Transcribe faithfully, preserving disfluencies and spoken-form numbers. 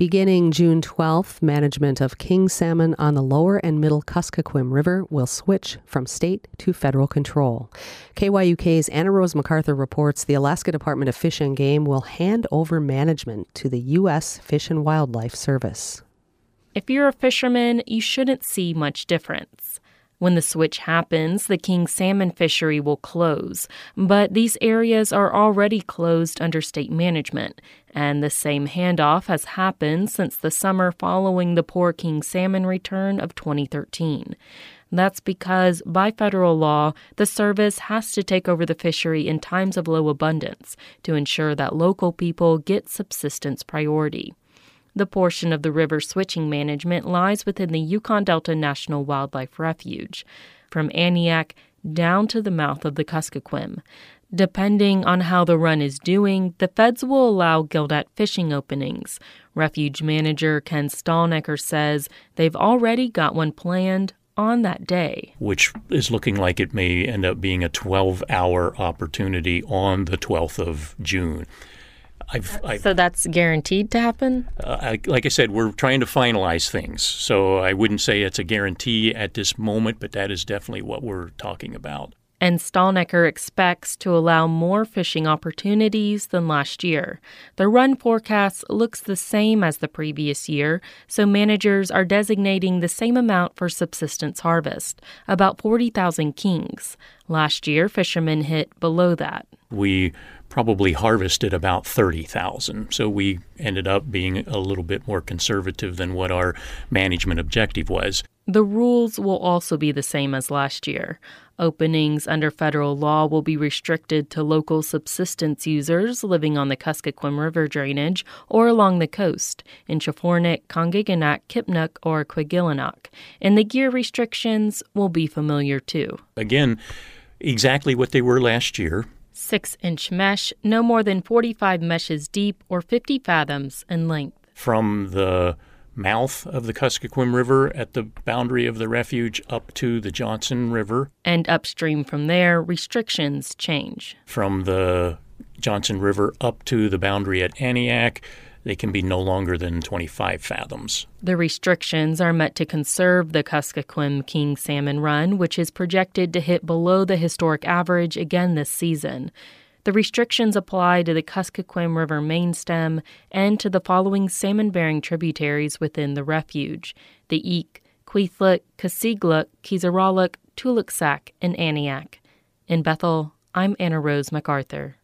Beginning June twelfth, management of king salmon on the lower and middle Kuskokwim River will switch from state to federal control. K Y U K's Anna Rose MacArthur reports the Alaska Department of Fish and Game will hand over management to the U S Fish and Wildlife Service. If you're a fisherman, you shouldn't see much difference. When the switch happens, the king salmon fishery will close, but these areas are already closed under state management, and the same handoff has happened since the summer following the poor king salmon return of twenty thirteen. That's because, by federal law, the service has to take over the fishery in times of low abundance to ensure that local people get subsistence priority. The portion of the river switching management lies within the Yukon Delta National Wildlife Refuge, from Aniak down to the mouth of the Kuskokwim. Depending on how the run is doing, the feds will allow Gildat fishing openings. Refuge manager Ken Stalnecker says they've already got one planned on that day. Which is looking like it may end up being a twelve-hour opportunity on the twelfth of June. I've, I've, so that's guaranteed to happen? Uh, I, like I said, we're trying to finalize things. So I wouldn't say it's a guarantee at this moment, but that is definitely what we're talking about. And Stalnecker expects to allow more fishing opportunities than last year. The run forecast looks the same as the previous year, so managers are designating the same amount for subsistence harvest, about forty thousand kings. Last year, fishermen hit below that. We probably harvested about thirty thousand. So we ended up being a little bit more conservative than what our management objective was. The rules will also be the same as last year. Openings under federal law will be restricted to local subsistence users living on the Kuskokwim River drainage or along the coast in Chafornik, Kongiganak, Kipnuk, or Kwigillinock. And the gear restrictions will be familiar too. Again, exactly what they were last year. Six-inch mesh, no more than forty-five meshes deep or fifty fathoms in length. From the mouth of the Kuskokwim River at the boundary of the refuge up to the Johnson River. And upstream from there, restrictions change. From the Johnson River up to the boundary at Aniak, they can be no longer than twenty-five fathoms. The restrictions are meant to conserve the Kuskokwim king salmon run, which is projected to hit below the historic average again this season. The restrictions apply to the Kuskokwim River main stem and to the following salmon-bearing tributaries within the refuge: the Eek, Kwethluk, Kasigluk, Kizaraluk, Tuluksak, and Aniak. In Bethel, I'm Anna Rose MacArthur.